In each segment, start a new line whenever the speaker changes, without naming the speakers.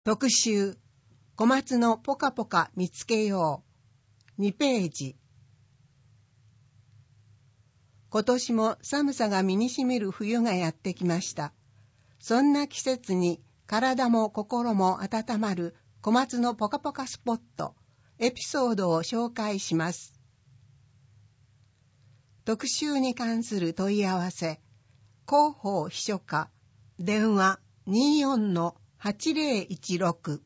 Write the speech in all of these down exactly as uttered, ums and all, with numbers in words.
特集、小松のポカポカ見つけよう。にページ。今年も寒さが身にしみる冬がやってきました。そんな季節に体も心も温まる小松のポカポカスポット、エピソードを紹介します。特集に関する問い合わせ、広報秘書課、電話 にじゅうよんのはちぜろいちろく。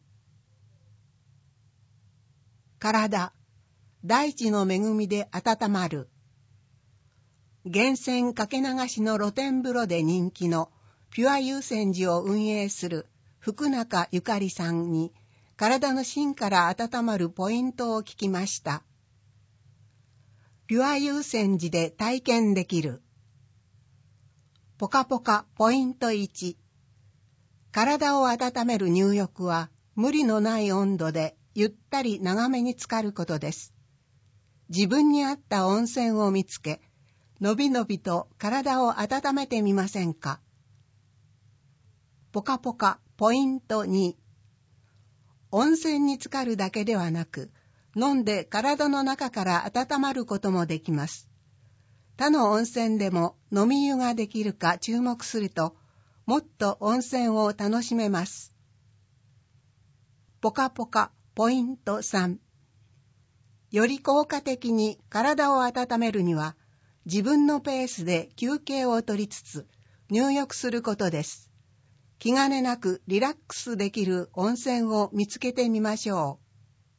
体、大地の恵みで温まる。源泉かけ流しの露天風呂で人気のピュア優泉寺を運営する福中ゆかりさんに体の芯から温まるポイントを聞きました。ピュア優泉寺で体験できる。ポカポカポイントいち。体を温める入浴は無理のない温度でゆったり長めに浸かることです。自分に合った温泉を見つけ、のびのびと体を温めてみませんか。ポカポカポイントに。温泉に浸かるだけではなく、飲んで体の中から温まることもできます。他の温泉でも飲み湯ができるか注目すると、もっと温泉を楽しめます。ポカポカポイントさん。より効果的に体を温めるには、自分のペースで休憩を取りつつ入浴することです。気兼ねなくリラックスできる温泉を見つけてみましょう。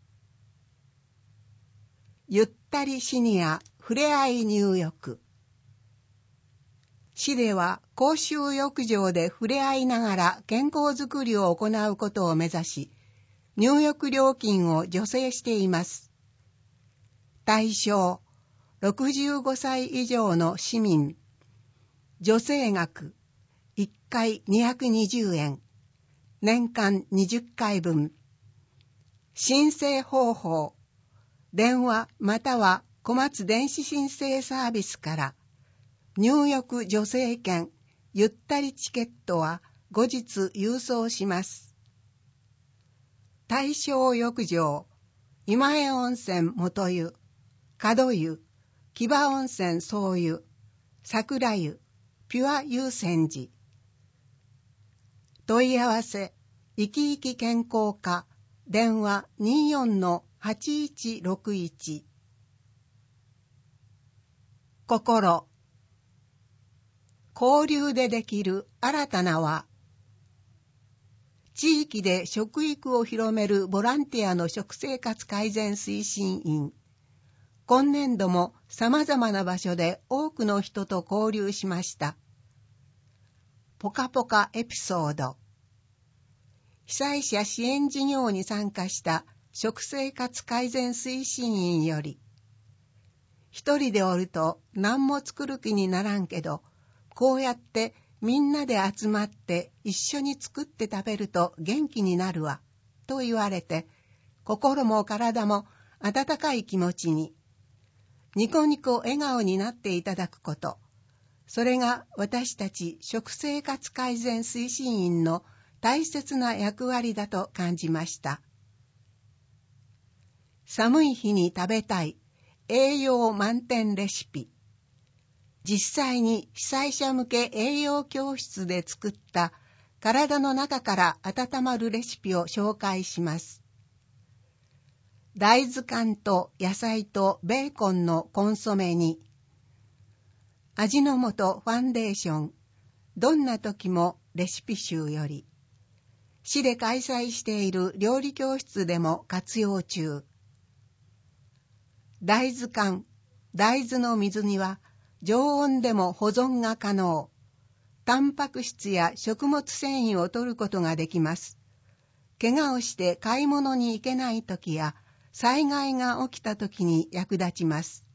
ゆったりシニアふれあい入浴。市では公衆浴場で触れ合いながら健康づくりを行うことを目指し、入浴料金を助成しています。対象、ろくじゅうごさい以上の市民。助成額、いっかいにひゃくにじゅうえん。年間にじゅっかいぶん。申請方法、電話または小松電子申請サービスから。入浴助成券、ゆったりチケットは後日郵送します。対象浴場、今江温泉元湯、門湯、木場温泉総湯、桜湯、ピュア優泉寺。問い合わせ、いきいき健康課、電話 にじゅうよんのはちいちろくいち。心、交流でできる新たな輪。地域で食育を広めるボランティアの食生活改善推進員。今年度も様々な場所で多くの人と交流しました。ポカポカエピソード。被災者支援事業に参加した食生活改善推進員より、一人でおると何も作る気にならんけど、こうやってみんなで集まって一緒に作って食べると元気になるわ、と言われて、心も体も温かい気持ちに、ニコニコ笑顔になっていただくこと、それが私たち食生活改善推進員の大切な役割だと感じました。寒い日に食べたい栄養満点レシピ。実際に被災者向け栄養教室で作った体の中から温まるレシピを紹介します。大豆缶と野菜とベーコンのコンソメに、味の素ファンデーション、どんな時もレシピ集より、市で開催している料理教室でも活用中。大豆缶、大豆の水煮は常温でも保存が可能。タンパク質や食物繊維を摂ることができます。怪我をして買い物に行けない時や災害が起きた時に役立ちます。